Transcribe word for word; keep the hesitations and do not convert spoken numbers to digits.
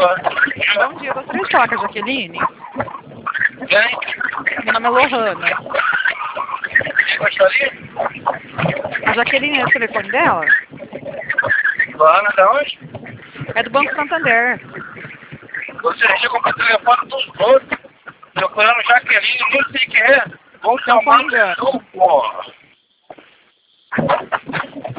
Bom dia, eu gostaria de falar com a Jaqueline. Quem? Meu nome é Lohana. Quem gostaria? A Jaqueline é o telefone dela? Lohana, da onde? É do Banco Santander. Você chegou para o telefone dos outros, procurando Jaqueline, não sei quem é. Vou Então, chamar foi engano. o show, porra.